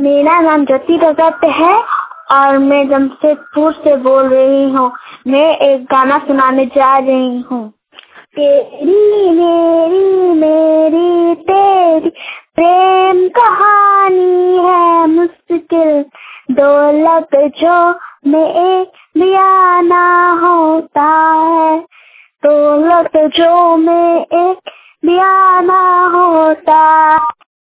मेरा नाम ज्योति भगत है और मैं जमशेदपुर से बोल रही हूँ। मैं एक गाना सुनाने जा रही हूँ। तेरी मेरी मेरी तेरी प्रेम कहानी है मुश्किल, दौलत जो में एक बयाना होता है, दौलत जो में एक बयाना होता है।